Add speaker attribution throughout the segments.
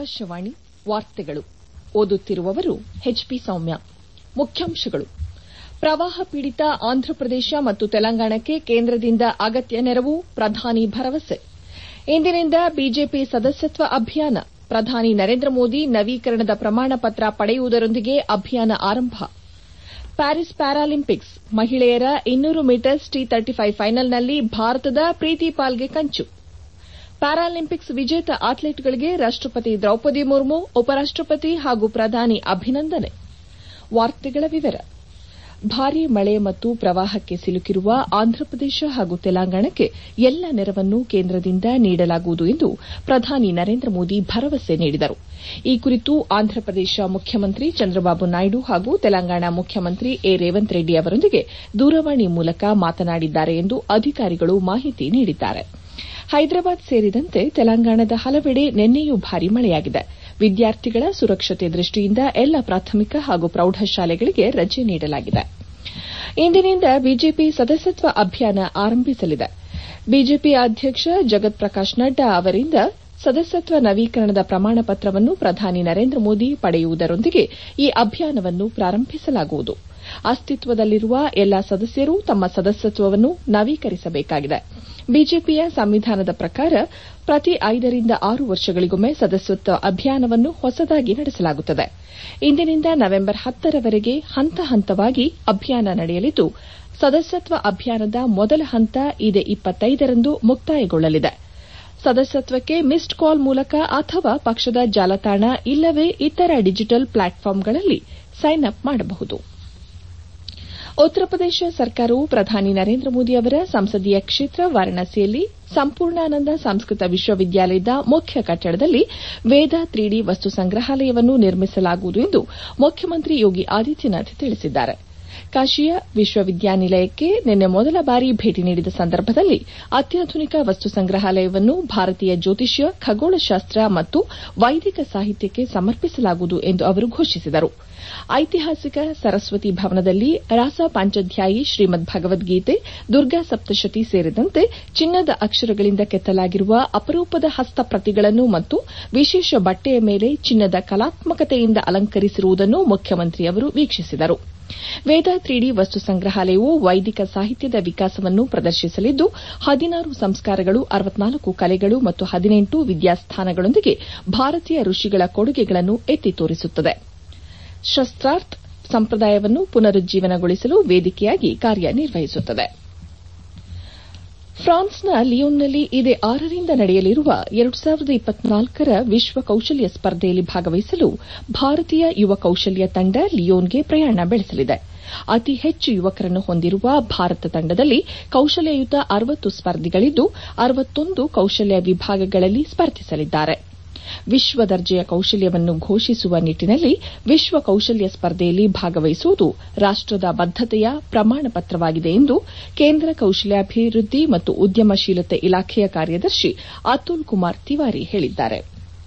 Speaker 1: ಆಕಾಶವಾಣಿ ವಾರ್ತೆಗಳು ಓದುತ್ತಿರುವವರು ಎಚ್ಪಿ ಸೌಮ್ಯ. ಮುಖ್ಯಾಂಶಗಳು: ಪ್ರವಾಹ ಪೀಡಿತ ಆಂಧ್ರಪ್ರದೇಶ ಮತ್ತು ತೆಲಂಗಾಣಕ್ಕೆ ಕೇಂದ್ರದಿಂದ ಅಗತ್ಯ ನೆರವು, ಪ್ರಧಾನಿ ಭರವಸೆ. ಇಂದಿನಿಂದ ಬಿಜೆಪಿ ಸದಸ್ಯತ್ವ ಅಭಿಯಾನ, ಪ್ರಧಾನಿ ನರೇಂದ್ರ ಮೋದಿ ನವೀಕರಣದ ಪ್ರಮಾಣ ಪತ್ರ ಪಡೆಯುವುದರೊಂದಿಗೆ ಅಭಿಯಾನ ಆರಂಭ. ಪ್ಯಾರಿಸ್ ಪ್ಯಾರಾಲಿಂಪಿಕ್ಸ್ ಮಹಿಳೆಯರ 200 ಮೀಟರ್ಸ್ T35 ಫೈನಲ್ನಲ್ಲಿ ಭಾರತದ ಪ್ರೀತಿ ಪಾಲ್ಗೆ ಕಂಚು. ಪ್ಯಾರಾಲಿಂಪಿಕ್ಸ್ ವಿಜೇತ ಅಥ್ಲೀಟ್ಗಳಿಗೆ ರಾಷ್ಟಪತಿ ದ್ರೌಪದಿ ಮುರ್ಮು, ಉಪರಾಷ್ಟಪತಿ ಹಾಗೂ ಪ್ರಧಾನಿ ಅಭಿನಂದನೆ. ಭಾರೀ ಮಳೆ ಮತ್ತು ಪ್ರವಾಹಕ್ಕೆ ಸಿಲುಕಿರುವ ಆಂಧ್ರಪ್ರದೇಶ ಹಾಗೂ ತೆಲಂಗಾಣಕ್ಕೆ ಎಲ್ಲ ನೆರವನ್ನು ಕೇಂದ್ರದಿಂದ ನೀಡಲಾಗುವುದು ಎಂದು ಪ್ರಧಾನಿ ನರೇಂದ್ರ ಮೋದಿ ಭರವಸೆ ನೀಡಿದರು. ಈ ಕುರಿತು ಆಂಧ್ರಪ್ರದೇಶ ಮುಖ್ಯಮಂತ್ರಿ ಚಂದ್ರಬಾಬು ನಾಯ್ಡು ಹಾಗೂ ತೆಲಂಗಾಣ ಮುಖ್ಯಮಂತ್ರಿ ರೇವಂತ್ ರೆಡ್ಡಿ ಅವರೊಂದಿಗೆ ದೂರವಾಣಿ ಮೂಲಕ ಮಾತನಾಡಿದ್ದಾರೆ ಎಂದು ಅಧಿಕಾರಿಗಳು ಮಾಹಿತಿ ನೀಡಿದ್ದಾರೆ. ಹೈದರಾಬಾದ್ ಸೇರಿದಂತೆ ತೆಲಂಗಾಣದ ಹಲವೆಡೆ ನಿನ್ನೆಯೂ ಭಾರೀ ಮಳೆಯಾಗಿದೆ. ವಿದ್ಯಾರ್ಥಿಗಳ ಸುರಕ್ಷತೆ ದೃಷ್ಟಿಯಿಂದ ಎಲ್ಲ ಪ್ರಾಥಮಿಕ ಹಾಗೂ ಪ್ರೌಢಶಾಲೆಗಳಿಗೆ ರಜೆ ನೀಡಲಾಗಿದೆ. ಇಂದಿನಿಂದ ಬಿಜೆಪಿ ಸದಸ್ಯತ್ವ ಅಭಿಯಾನ ಆರಂಭಿಸಲಿದೆ. ಬಿಜೆಪಿ ಅಧ್ಯಕ್ಷ ಜಗತ್ ಪ್ರಕಾಶ್ ನಡ್ಡಾ ಅವರಿಂದ ಸದಸ್ಯತ್ವ ನವೀಕರಣದ ಪ್ರಮಾಣ ಪತ್ರವನ್ನು ಪ್ರಧಾನಿ ನರೇಂದ್ರ ಮೋದಿ ಪಡೆಯುವುದರೊಂದಿಗೆ ಈ ಅಭಿಯಾನವನ್ನು ಪ್ರಾರಂಭಿಸಲಾಗುವುದು. ಅಸ್ತಿತ್ವದಲ್ಲಿರುವ ಎಲ್ಲಾ ಸದಸ್ಯರು ತಮ್ಮ ಸದಸ್ಯತ್ವವನ್ನು ನವೀಕರಿಸಬೇಕಾಗಿದೆ. ಬಿಜೆಪಿಯ ಸಂವಿಧಾನದ ಪ್ರಕಾರ ಪ್ರತಿ 5 ರಿಂದ 6 ವರ್ಷಗಳಿಗೊಮ್ಮೆ ಸದಸ್ಯತ್ವ ಅಭಿಯಾನವನ್ನು ಹೊಸದಾಗಿ ನಡೆಸಲಾಗುತ್ತದೆ. ಇಂದಿನಿಂದ ನವೆಂಬರ್ 10 ರವರೆಗೆ ಹಂತ ಹಂತವಾಗಿ ಅಭಿಯಾನ ನಡೆಯಲಿದ್ದು, ಸದಸ್ಯತ್ವ ಅಭಿಯಾನದ ಮೊದಲ ಹಂತ ಇದೇ 25 ರಂದು ಮುಕ್ತಾಯಗೊಳ್ಳಲಿದೆ. ಸದಸ್ಯತ್ವಕ್ಕೆ ಮಿಸ್ಡ್ ಕಾಲ್ ಮೂಲಕ ಅಥವಾ ಪಕ್ಷದ ಜಾಲತಾಣ ಇಲ್ಲವೇ ಇತರ ಡಿಜಿಟಲ್ ಪ್ಲಾಟ್ಫಾರ್ಮ್ಗಳಲ್ಲಿ ಸೈನ್ ಅಪ್ ಮಾಡಬಹುದು. ಉತ್ತರ ಪ್ರದೇಶ ಸರ್ಕಾರವು ಪ್ರಧಾನಿ ನರೇಂದ್ರ ಮೋದಿ ಅವರ ಸಂಸದೀಯ ಕ್ಷೇತ್ರ ವಾರಾಣಸಿಯಲ್ಲಿ ಸಂಪೂರ್ಣಾನಂದ ಸಂಸ್ಕೃತ ವಿಶ್ವವಿದ್ಯಾಲಯದ ಮುಖ್ಯ ಕಟ್ಟಡದಲ್ಲಿ ವೇದ 3D ವಸ್ತು ಸಂಗ್ರಹಾಲಯವನ್ನು ನಿರ್ಮಿಸಲಾಗುವುದು ಎಂದು ಮುಖ್ಯಮಂತ್ರಿ ಯೋಗಿ ಆದಿತ್ಯನಾಥ್ ತಿಳಿಸಿದ್ದಾರೆ. ಕಾಶಿಯ ವಿಶ್ವವಿದ್ಯಾನಿಲಯಕ್ಕೆ ನಿನ್ನೆ ಮೊದಲ ಬಾರಿ ಭೇಟಿ ನೀಡಿದ ಸಂದರ್ಭದಲ್ಲಿ ಅತ್ಯಾಧುನಿಕ ವಸ್ತು ಸಂಗ್ರಹಾಲಯವನ್ನು ಭಾರತೀಯ ಜ್ಯೋತಿಷ್ಯ, ಖಗೋಳಶಾಸ್ತ್ರ ಮತ್ತು ವೈದಿಕ ಸಾಹಿತ್ಯಕ್ಕೆ ಸಮರ್ಪಿಸಲಾಗುವುದು ಎಂದು ಅವರು ಘೋಷಿಸಿದರು. ಐತಿಹಾಸಿಕ ಸರಸ್ವತಿ ಭವನದಲ್ಲಿ ರಾಸ ಪಾಂಚಧ್ಯಾಯಿ, ಶ್ರೀಮದ್ ಭಗವದ್ಗೀತೆ, ದುರ್ಗಾ ಸಪ್ತಶತಿ ಸೇರಿದಂತೆ ಚಿನ್ನದ ಅಕ್ಷರಗಳಿಂದ ಕೆತ್ತಲಾಗಿರುವ ಅಪರೂಪದ ಹಸ್ತಪ್ರತಿಗಳನ್ನು ಮತ್ತು ವಿಶೇಷ ಬಟ್ಟೆಯ ಮೇಲೆ ಚಿನ್ನದ ಕಲಾತ್ಮಕತೆಯಿಂದ ಅಲಂಕರಿಸಿರುವುದನ್ನು ಮುಖ್ಯಮಂತ್ರಿ ಅವರು ವೀಕ್ಷಿಸಿದರು. ವೇದ 3D ವಸ್ತು ಸಂಗ್ರಹಾಲಯವು ವೈದಿಕ ಸಾಹಿತ್ಯದ ವಿಕಾಸವನ್ನು ಪ್ರದರ್ಶಿಸಲಿದ್ದು, 16 ಸಂಸ್ಕಾರಗಳು, 64 ಕಲೆಗಳು ಮತ್ತು 18 ವಿದ್ಯಾಸ್ಥಾನಗಳೊಂದಿಗೆ ಭಾರತೀಯ ಋಷಿಗಳ ಕೊಡುಗೆಗಳನ್ನು ಎತ್ತಿ ತೋರಿಸುತ್ತದೆ. ಶಸ್ತ್ರಾರ್ಥ ಸಂಪ್ರದಾಯವನ್ನು ಪುನರುಜ್ಜೀವನಗೊಳಿಸಲು ವೇದಿಕೆಯಾಗಿ ಕಾರ್ಯನಿರ್ವಹಿಸುತ್ತದೆ. ಫ್ರಾನ್ಸ್ನ ಲಿಯೋನ್ನಲ್ಲಿ ಇದೇ 6 ರಿಂದ ನಡೆಯಲಿರುವ 2024ರ ವಿಶ್ವ ಕೌಶಲ್ಯ ಸ್ಪರ್ಧೆಯಲ್ಲಿ ಭಾಗವಹಿಸಲು ಭಾರತೀಯ ಯುವ ಕೌಶಲ್ಯ ತಂಡ ಲಿಯೋನ್ಗೆ ಪ್ರಯಾಣ ಬೆಳೆಸಲಿದೆ. ಅತಿ ಹೆಚ್ಚು ಯುವಕರನ್ನು ಹೊಂದಿರುವ ಭಾರತ ತಂಡದಲ್ಲಿ ಕೌಶಲ್ಯಯುತ 60 ಸ್ಪರ್ಧಿಗಳಿದ್ದು, 61 ಕೌಶಲ್ಯ ವಿಭಾಗಗಳಲ್ಲಿ ಸ್ಪರ್ಧಿಸಲಿದ್ದಾರೆ. ವಿಶ್ವ ದರ್ಜೆಯ ಕೌಶಲ್ಯವನ್ನು ಘೋಷಿಸುವ ನಿಟ್ಟಿನಲ್ಲಿ ವಿಶ್ವ ಕೌಶಲ್ಯ ಸ್ಪರ್ಧೆಯಲ್ಲಿ ಭಾಗವಹಿಸುವುದು ರಾಷ್ಟದ ಬದ್ದತೆಯ ಪ್ರಮಾಣ ಪತ್ರವಾಗಿದೆ ಎಂದು ಕೇಂದ್ರ ಕೌಶಲ್ಯಾಭಿವೃದ್ಧಿ ಮತ್ತು ಉದ್ಯಮಶೀಲತೆ ಇಲಾಖೆಯ ಕಾರ್ಯದರ್ಶಿ ಅತುಲ್ ಕುಮಾರ್ ತಿವಾರಿ ಹೇಳಿದ್ದಾರೆ.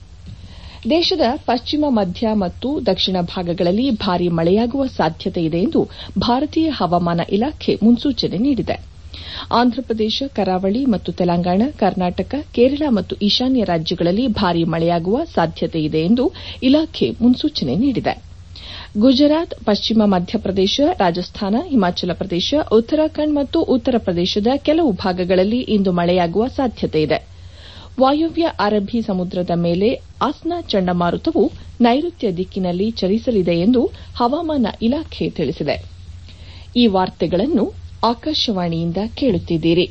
Speaker 1: ದೇಶದ ಪಶ್ಚಿಮ, ಮಧ್ಯ ಮತ್ತು ದಕ್ಷಿಣ ಭಾಗಗಳಲ್ಲಿ ಭಾರೀ ಮಳೆಯಾಗುವ ಸಾಧ್ಯತೆಯಿದೆ ಎಂದು ಭಾರತೀಯ ಹವಾಮಾನ ಇಲಾಖೆ ಮುನ್ಸೂಚನೆ ನೀಡಿದೆ. ಆಂಧ್ರಪ್ರದೇಶ, ಕರಾವಳಿ ಮತ್ತು ತೆಲಂಗಾಣ, ಕರ್ನಾಟಕ, ಕೇರಳ ಮತ್ತು ಈಶಾನ್ಯ ರಾಜ್ಯಗಳಲ್ಲಿ ಭಾರೀ ಮಳೆಯಾಗುವ ಸಾಧ್ಯತೆಯಿದೆ ಎಂದು ಇಲಾಖೆ ಮುನ್ಸೂಚನೆ ನೀಡಿದೆ. ಗುಜರಾತ್, ಪಶ್ಚಿಮ ಮಧ್ಯಪ್ರದೇಶ, ರಾಜಸ್ಥಾನ, ಹಿಮಾಚಲ ಪ್ರದೇಶ, ಉತ್ತರಾಖಂಡ್ ಮತ್ತು ಉತ್ತರ ಪ್ರದೇಶದ ಕೆಲವು ಭಾಗಗಳಲ್ಲಿ ಇಂದು ಮಳೆಯಾಗುವ ಸಾಧ್ಯತೆಯಿದೆ. ವಾಯವ್ಯ ಅರಬ್ಬಿ ಸಮುದ್ರದ ಮೇಲೆ ಆಸ್ನಾ ಚಂಡಮಾರುತವು ನೈಋತ್ಯ ದಿಕ್ಕಿನಲ್ಲಿ ಚಲಿಸಲಿದೆ ಎಂದು ಹವಾಮಾನ ಇಲಾಖೆ ತಿಳಿಸಿದೆ. ಈ ವಾರ್ತೆಗಳನ್ನು ಆಕಾಶವಾಣಿಯಿಂದ ಕೇಳುತ್ತಿದ್ದೀರಿ.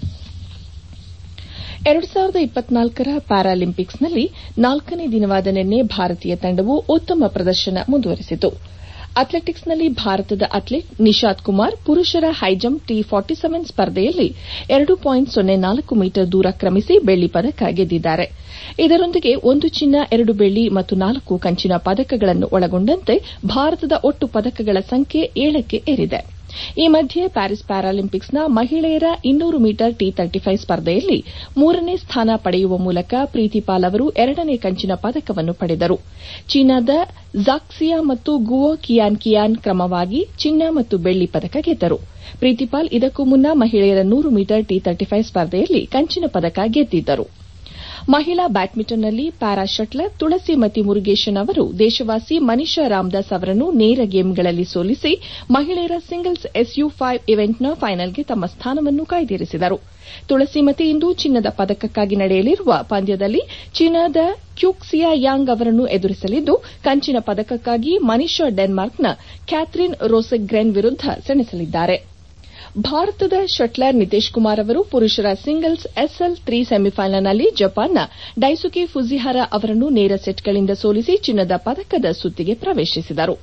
Speaker 1: 2024ರ ಪ್ಯಾರಾಲಿಂಪಿಕ್ಸ್ನಲ್ಲಿ 4ನೇ ದಿನವಾದ ನಿನ್ನೆ ಭಾರತೀಯ ತಂಡವು ಉತ್ತಮ ಪ್ರದರ್ಶನ ಮುಂದುವರೆಸಿತು. ಅಥ್ಲೆಟಿಕ್ಸ್ನಲ್ಲಿ ಭಾರತದ ಅಥ್ಲೀಟ್ ನಿಶಾತ್ ಕುಮಾರ್ ಪುರುಷರ ಹೈಜಂಪ್ T47 ಸ್ಪರ್ಧೆಯಲ್ಲಿ 2.04 ಮೀಟರ್ ದೂರ ಕ್ರಮಿಸಿ ಬೆಳ್ಳಿ ಪದಕ ಗೆದ್ದಿದ್ದಾರೆ. ಇದರೊಂದಿಗೆ 1 ಚಿನ್ನ, 2 ಬೆಳ್ಳಿ ಮತ್ತು 4 ಕಂಚಿನ ಪದಕಗಳನ್ನು ಒಳಗೊಂಡಂತೆ ಭಾರತದ ಒಟ್ಟು ಪದಕಗಳ ಸಂಖ್ಯೆ 7ಕ್ಕೆ ಏರಿದೆ. ಈ ಮಧ್ಯೆ ಪ್ಯಾರಿಸ್ ಪ್ಯಾರಾಲಿಂಪಿಕ್ಸ್ನ ಮಹಿಳೆಯರ 200 ಮೀಟರ್ T35 ಸ್ಪರ್ಧೆಯಲ್ಲಿ 3ನೇ ಸ್ಥಾನ ಪಡೆಯುವ ಮೂಲಕ ಪ್ರೀತಿ ಪಾಲ್ ಅವರು 2ನೇ ಕಂಚಿನ ಪದಕವನ್ನು ಪಡೆದರು. ಚೀನಾದ ಝಾಕ್ಸಿಯಾ ಮತ್ತು ಗುವೋ ಕಿಯಾನ್ ಕ್ರಮವಾಗಿ ಚಿನ್ನ ಮತ್ತು ಬೆಳ್ಳಿ ಪದಕ ಗೆದ್ದರು. ಪ್ರೀತಿ ಪಾಲ್ ಇದಕ್ಕೂ ಮುನ್ನ ಮಹಿಳೆಯರ 100 ಮೀಟರ್ T35 ಸ್ಪರ್ಧೆಯಲ್ಲಿ ಕಂಚಿನ ಪದಕ ಗೆದ್ದಿದ್ದರು. ಮಹಿಳಾ ಬ್ಯಾಡ್ಮಿಂಟನ್ನಲ್ಲಿ ಪ್ಯಾರಾ ಶಟ್ಲರ್ ತುಳಸಿಮತಿ ಮುರುಗೇಶನ್ ಅವರು ದೇಶವಾಸಿ ಮನೀಷಾ ರಾಮದಾಸ್ ಅವರನ್ನು ನೇರ ಗೇಮ್ಗಳಲ್ಲಿ ಸೋಲಿಸಿ ಮಹಿಳೆಯರ ಸಿಂಗಲ್ಸ್ SU5 ಇವೆಂಟ್ನ ಫೈನಲ್ಗೆ ತಮ್ಮ ಸ್ಥಾನವನ್ನು ಕಾಯ್ದಿರಿಸಿದರು. ತುಳಸಿಮತಿ ಇಂದು ಚಿನ್ನದ ಪದಕಕ್ಕಾಗಿ ನಡೆಯಲಿರುವ ಪಂದ್ಯದಲ್ಲಿ ಚೀನಾದ ಕ್ಯೂಕ್ಸಿಯಾ ಯಾಂಗ್ ಅವರನ್ನು ಎದುರಿಸಲಿದ್ದು, ಕಂಚಿನ ಪದಕಕ್ಕಾಗಿ ಮನೀಷಾ ಡೆನ್ಮಾರ್ಕ್ನ ಕ್ಯಾಥರಿನ್ ರೋಸೆಗ್ರೆನ್ ವಿರುದ್ಧ ಸೆಣಸಲಿದ್ದಾರೆ. ಭಾರತದ ಶಟ್ಲರ್ ನಿತೇಶ್ ಕುಮಾರ್ ಅವರು ಪುರುಷರ ಸಿಂಗಲ್ಸ್ SL3 ಸೆಮಿಫೈನಲ್ನಲ್ಲಿ ಜಪಾನ್ನ ಡೈಸುಕೆ ಫುಜಿಹಾರಾ ಅವರನ್ನು ನೇರ ಸೆಟ್ಗಳಿಂದ ಸೋಲಿಸಿ ಚಿನ್ನದ ಪದಕದ ಸುತ್ತಿಗೆ ಪ್ರವೇಶಿಸಿದರು.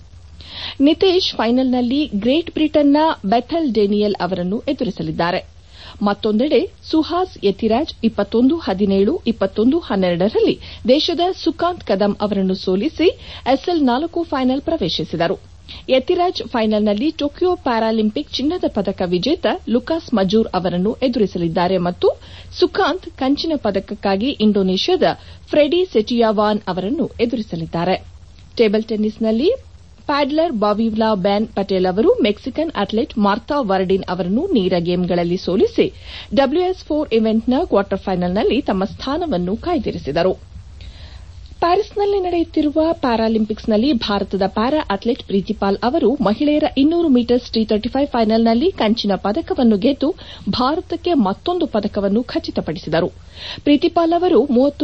Speaker 1: ನಿತೇಶ್ ಫೈನಲ್ನಲ್ಲಿ ಗ್ರೇಟ್ ಬ್ರಿಟನ್ನ ಬೆಥೆಲ್ ಡೇನಿಯಲ್ ಅವರನ್ನು ಎದುರಿಸಲಿದ್ದಾರೆ. ಮತ್ತೊಂದೆಡೆ ಸುಹಾಸ್ ಯತಿರಾಜ್ 21-17, 21-12ರಲ್ಲಿ ದೇಶದ ಸುಕಾಂತ್ ಕದಂ ಅವರನ್ನು ಸೋಲಿಸಿ SL4 ಫೈನಲ್ ಪ್ರವೇಶಿಸಿದರು. ಯತಿರಾಜ್ ಫೈನಲ್ನಲ್ಲಿ ಟೋಕಿಯೋ ಪ್ಯಾರಾಲಿಂಪಿಕ್ ಚಿನ್ನದ ಪದಕ ವಿಜೇತ ಲುಕಾಸ್ ಮಜೂರ್ ಅವರನ್ನು ಎದುರಿಸಲಿದ್ದಾರೆ ಮತ್ತು ಸುಕಾಂತ್ ಕಂಚಿನ ಪದಕಕ್ಕಾಗಿ ಇಂಡೋನೇಷ್ಯಾದ ಫ್ರೆಡಿ ಸೆಟಿಯಾವಾನ್ ಅವರನ್ನು ಎದುರಿಸಲಿದ್ದಾರೆ. ಟೇಬಲ್ ಟೆನ್ನಿಸ್ನಲ್ಲಿ ಪ್ಯಾಡ್ಲರ್ ಬಾವಿವ್ಲಾ ಬ್ಯಾನ್ ಪಟೇಲ್ ಅವರು ಮೆಕ್ಸಿಕನ್ ಅಥ್ಲೆಟ್ ಮಾರ್ತಾ ವರ್ಡಿನ್ ಅವರನ್ನು ನೇರ ಗೇಮ್ಗಳಲ್ಲಿ ಸೋಲಿಸಿ WS4 ಇವೆಂಟ್ನ ಕ್ವಾರ್ಟರ್ ಫೈನಲ್ನಲ್ಲಿ ತಮ್ಮ ಸ್ಥಾನವನ್ನು ಕಾಯ್ದಿರಿಸಿದರು. ಪ್ಯಾರಿಸ್ನಲ್ಲಿ ನಡೆಯುತ್ತಿರುವ ಪ್ಯಾರಾಲಿಂಪಿಕ್ಸ್ನಲ್ಲಿ ಭಾರತದ ಪ್ಯಾರಾ ಅಥ್ಲೆಟ್ ಪ್ರೀತಿಪಾಲ್ ಅವರು ಮಹಿಳೆಯರ 200 ಮೀಟರ್ಸ್ T35 ಫೈನಲ್ನಲ್ಲಿ ಕಂಚಿನ ಪದಕವನ್ನು ಗೆದ್ದು ಭಾರತಕ್ಕೆ ಮತ್ತೊಂದು ಪದಕವನ್ನು ಖಚಿತಪಡಿಸಿದರು. ಪ್ರೀತಿಪಾಲ್ ಅವರು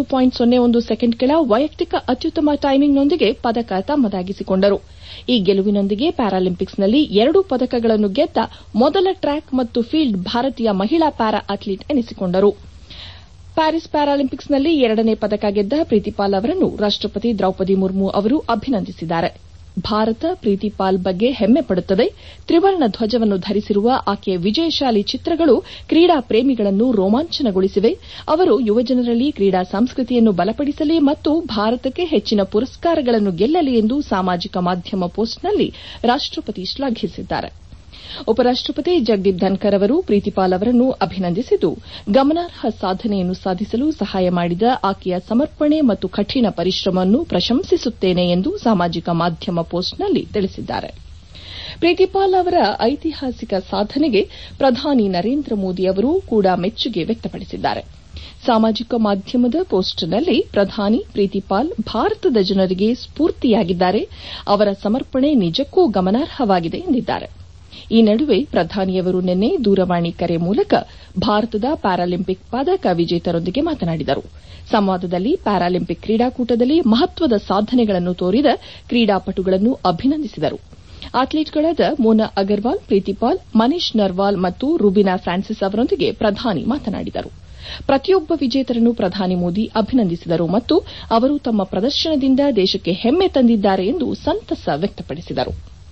Speaker 1: 30.01 ಸೆಕೆಂಡ್ಗಳ ವೈಯಕ್ತಿಕ ಅತ್ಯುತ್ತಮ ಟೈಮಿಂಗ್ನೊಂದಿಗೆ ಪದಕ ತಮ್ಮದಾಗಿಸಿಕೊಂಡರು. ಈ ಗೆಲುವಿನೊಂದಿಗೆ ಪ್ಯಾರಾಲಿಂಪಿಕ್ಸ್ನಲ್ಲಿ 2 ಪದಕಗಳನ್ನು ಗೆದ್ದ ಮೊದಲ ಟ್ರ್ಯಾಕ್ ಮತ್ತು ಫೀಲ್ಡ್ ಭಾರತೀಯ ಮಹಿಳಾ ಪ್ಯಾರಾ ಅಥ್ಲೀಟ್ ಎನಿಸಿಕೊಂಡರು. ಪ್ಯಾರಿಸ್ ಪ್ಯಾರಾಲಿಂಪಿಕ್ಸ್ನಲ್ಲಿ 2ನೇ ಪದಕ ಗೆದ್ದ ಪ್ರೀತಿಪಾಲ್ ಅವರನ್ನು ರಾಷ್ಟಪತಿ ದ್ರೌಪದಿ ಮುರ್ಮು ಅವರು ಅಭಿನಂದಿಸಿದ್ದಾರೆ. ಭಾರತ ಪ್ರೀತಿಪಾಲ್ ಬಗ್ಗೆ ಹೆಮ್ಮೆ ಪಡುತ್ತದೆ. ತ್ರಿವರ್ಣ ಧ್ವಜವನ್ನು ಧರಿಸಿರುವ ಆಕೆಯ ವಿಜಯಶಾಲಿ ಚಿತ್ರಗಳು ಕ್ರೀಡಾ ಪ್ರೇಮಿಗಳನ್ನು ರೋಮಾಂಚನಗೊಳಿಸಿವೆ. ಅವರು ಯುವಜನರಲ್ಲಿ ಕ್ರೀಡಾ ಸಂಸ್ಕೃತಿಯನ್ನು ಬಲಪಡಿಸಲಿ ಮತ್ತು ಭಾರತಕ್ಕೆ ಹೆಚ್ಚಿನ ಪುರಸ್ಕಾರಗಳನ್ನು ಗೆಲ್ಲಲಿ ಎಂದು ಸಾಮಾಜಿಕ ಮಾಧ್ಯಮ ಪೋಸ್ಟ್ನಲ್ಲಿ ರಾಷ್ಟಪತಿ ಶ್ಲಾಘಿಸಿದ್ದಾರೆ. ಉಪರಾಷ್ಟಪತಿ ಜಗದೀಪ್ ಧನ್ಕರ್ ಅವರು ಪ್ರೀತಿಪಾಲ್ ಅವರನ್ನು ಅಭಿನಂದಿಸಿದ್ದು, ಗಮನಾರ್ಹ ಸಾಧನೆಯನ್ನು ಸಾಧಿಸಲು ಸಹಾಯ ಮಾಡಿದ ಆಕೆಯ ಸಮರ್ಪಣೆ ಮತ್ತು ಕಠಿಣ ಪರಿಶ್ರಮವನ್ನು ಪ್ರಶಂಸಿಸುತ್ತೇನೆ ಎಂದು ಸಾಮಾಜಿಕ ಮಾಧ್ಯಮ ಪೋಸ್ಟ್ನಲ್ಲಿ ತಿಳಿಸಿದ್ದಾರೆ. ಪ್ರೀತಿಪಾಲ್ ಅವರ ಐತಿಹಾಸಿಕ ಸಾಧನೆಗೆ ಪ್ರಧಾನಿ ನರೇಂದ್ರ ಮೋದಿ ಅವರು ಕೂಡ ಮೆಚ್ಚುಗೆ ವ್ಯಕ್ತಪಡಿಸಿದ್ದಾರೆ. ಸಾಮಾಜಿಕ ಮಾಧ್ಯಮದ ಪೋಸ್ಟ್ನಲ್ಲಿ ಪ್ರಧಾನಿ ಪ್ರೀತಿಪಾಲ್ ಭಾರತದ ಜನರಿಗೆ ಸ್ಫೂರ್ತಿಯಾಗಿದ್ದಾರೆ. ಅವರ ಸಮರ್ಪಣೆ ನಿಜಕ್ಕೂ ಗಮನಾರ್ಹವಾಗಿದೆ ಎಂದಿದ್ದಾರೆ. ಈ ನಡುವೆ ಪ್ರಧಾನಿಯವರು ನಿನ್ನೆ ದೂರವಾಣಿ ಕರೆ ಮೂಲಕ ಭಾರತದ ಪ್ಯಾರಾಲಿಂಪಿಕ್ ಪದಕ ವಿಜೇತರೊಂದಿಗೆ ಮಾತನಾಡಿದರು. ಸಂವಾದದಲ್ಲಿ ಪ್ಯಾರಾಲಿಂಪಿಕ್ ಕ್ರೀಡಾಕೂಟದಲ್ಲಿ ಮಹತ್ವದ ಸಾಧನೆಗಳನ್ನು ತೋರಿದ ಕ್ರೀಡಾಪಟುಗಳನ್ನು ಅಭಿನಂದಿಸಿದರು. ಅಥ್ಲೀಟ್ಗಳಾದ ಮೋನಾ ಅಗರ್ವಾಲ್, ಪ್ರೀತಿಪಾಲ್, ಮನೀಶ್ ನರ್ವಾಲ್ ಮತ್ತು ರುಬಿನಾ ಫ್ರಾನ್ಸಿಸ್ ಅವರೊಂದಿಗೆ ಪ್ರಧಾನಿ ಮಾತನಾಡಿದರು. ಪ್ರತಿಯೊಬ್ಬ ವಿಜೇತರನ್ನು ಪ್ರಧಾನಿ ಮೋದಿ ಅಭಿನಂದಿಸಿದರು ಮತ್ತು ಅವರು ತಮ್ಮ ಪ್ರದರ್ಶನದಿಂದ ದೇಶಕ್ಕೆ ಹೆಮ್ಮೆ ತಂದಿದ್ದಾರೆ ಎಂದು ಸಂತಸ ವ್ಯಕ್ತಪಡಿಸಿದರು.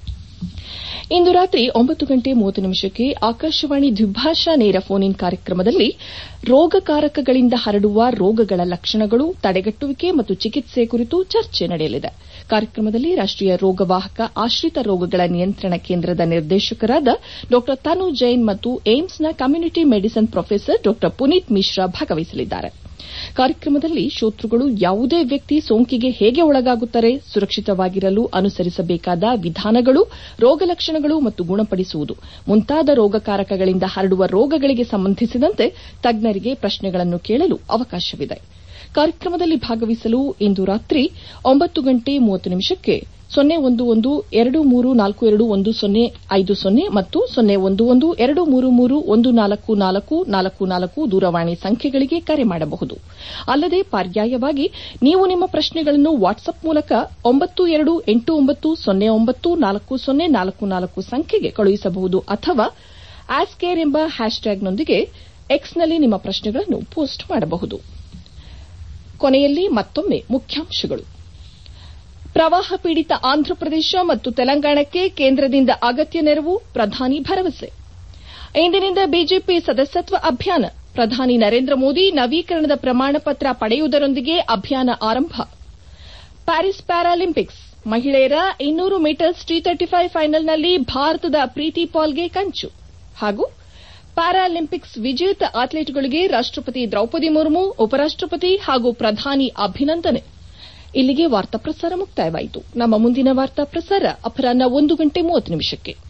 Speaker 1: ಇಂದು ರಾತ್ರಿ 9:30 ಆಕಾಶವಾಣಿ ದ್ವಿಭಾಷಾ ನೇರ ಫೋನ್ ಇನ್ ಕಾರ್ಯಕ್ರಮದಲ್ಲಿ ರೋಗಕಾರಕಗಳಿಂದ ಹರಡುವ ರೋಗಗಳ ಲಕ್ಷಣಗಳು, ತಡೆಗಟ್ಟುವಿಕೆ ಮತ್ತು ಚಿಕಿತ್ಸೆ ಕುರಿತು ಚರ್ಚೆ ನಡೆಯಲಿದೆ. ಕಾರ್ಯಕ್ರಮದಲ್ಲಿ ರಾಷ್ಟೀಯ ರೋಗವಾಹಕ ಆಶ್ರಿತ ರೋಗಗಳ ನಿಯಂತ್ರಣ ಕೇಂದ್ರದ ನಿರ್ದೇಶಕರಾದ ಡಾ ತನು ಜೈನ್ ಮತ್ತು ಏಮ್ಸ್ನ ಕಮ್ಯುನಿಟಿ ಮೆಡಿಸಿನ್ ಪ್ರೊಫೆಸರ್ ಡಾ ಪುನೀತ್ ಮಿಶ್ರಾ ಭಾಗವಹಿಸಲಿದ್ದಾರೆ. ಕಾರ್ಯಕ್ರಮದಲ್ಲಿ ಶ್ರೋತೃಗಳು ಯಾವುದೇ ವ್ಯಕ್ತಿ ಸೋಂಕಿಗೆ ಹೇಗೆ ಒಳಗಾಗುತ್ತಾರೆ, ಸುರಕ್ಷಿತವಾಗಿರಲು ಅನುಸರಿಸಬೇಕಾದ ವಿಧಾನಗಳು, ರೋಗಲಕ್ಷಣಗಳು ಮತ್ತು ಗುಣಪಡಿಸುವುದು ಮುಂತಾದ ರೋಗಕಾರಕಗಳಿಂದ ಹರಡುವ ರೋಗಗಳಿಗೆ ಸಂಬಂಧಿಸಿದಂತೆ ತಜ್ಞರಿಗೆ ಪ್ರಶ್ನೆಗಳನ್ನು ಕೇಳಲು ಅವಕಾಶವಿದೆ. ಕಾರ್ಯಕ್ರಮದಲ್ಲಿ ಭಾಗವಹಿಸಲು ಇಂದು ರಾತ್ರಿ 9:30 011-23421050 ಮತ್ತು 011-233-14444 ದೂರವಾಣಿ ಸಂಖ್ಯೆಗಳಿಗೆ ಕರೆ ಮಾಡಬಹುದು. ಅಲ್ಲದೆ ಪರ್ಯಾಯವಾಗಿ ನೀವು ನಿಮ್ಮ ಪ್ರಶ್ನೆಗಳನ್ನು ವಾಟ್ಸ್ಆಪ್ ಮೂಲಕ 9289094044 ಸಂಖ್ಯೆಗೆ ಕಳುಹಿಸಬಹುದು ಅಥವಾ ಆಸ್ಕ್ಕೇರ್ ಎಂಬ ಹ್ಯಾಶ್ಟ್ಯಾಗ್ನೊಂದಿಗೆ ಎಕ್ಸ್ನಲ್ಲಿ ನಿಮ್ಮ ಪ್ರಶ್ನೆಗಳನ್ನು ಪೋಸ್ಟ್ ಮಾಡಬಹುದು. ಕೊನೆಯಲ್ಲಿ ಮತ್ತೊಮ್ಮೆ ಮುಖ್ಯಾಂಶಗಳು. ಪ್ರವಾಹ ಪೀಡಿತ ಆಂಧ್ರಪ್ರದೇಶ ಮತ್ತು ತೆಲಂಗಾಣಕ್ಕೆ ಕೇಂದ್ರದಿಂದ ಅಗತ್ಯ ನೆರವು, ಪ್ರಧಾನಿ ಭರವಸೆ. ಇಂದಿನಿಂದ ಬಿಜೆಪಿ ಸದಸ್ಯತ್ವ ಅಭಿಯಾನ, ಪ್ರಧಾನಿ ನರೇಂದ್ರ ಮೋದಿ ನವೀಕರಣದ ಪ್ರಮಾಣ ಪತ್ರ ಪಡೆಯುವುದರೊಂದಿಗೆ ಅಭಿಯಾನ ಆರಂಭ. ಪ್ಯಾರಿಸ್ ಪ್ಯಾರಾಲಿಂಪಿಕ್ಸ್ ಮಹಿಳೆಯರ 200 ಮೀಟರ್ಸ್ T35 ಫೈನಲ್ನಲ್ಲಿ ಭಾರತದ ಪ್ರೀತಿಪಾಲ್ಗೆ ಕಂಚು ಹಾಗೂ ಪ್ಯಾರಾಲಿಂಪಿಕ್ಸ್ ವಿಜೇತ ಅಥ್ಲೀಟ್ಗಳಿಗೆ ರಾಷ್ಟಪತಿ ದ್ರೌಪದಿ ಮುರ್ಮು, ಉಪರಾಷ್ಟಪತಿ ಹಾಗೂ ಪ್ರಧಾನಿ ಅಭಿನಂದನೆ. ಇಲ್ಲಿಗೆ ವಾರ್ತಾ ಪ್ರಸಾರ ಮುಕ್ತಾಯವಾಯಿತು. ನಮ್ಮ ಮುಂದಿನ ವಾರ್ತಾ ಪ್ರಸಾರ ಅಪರಾಹ್ನ 1:30 ನಿಮಿಷಕ್ಕೆ.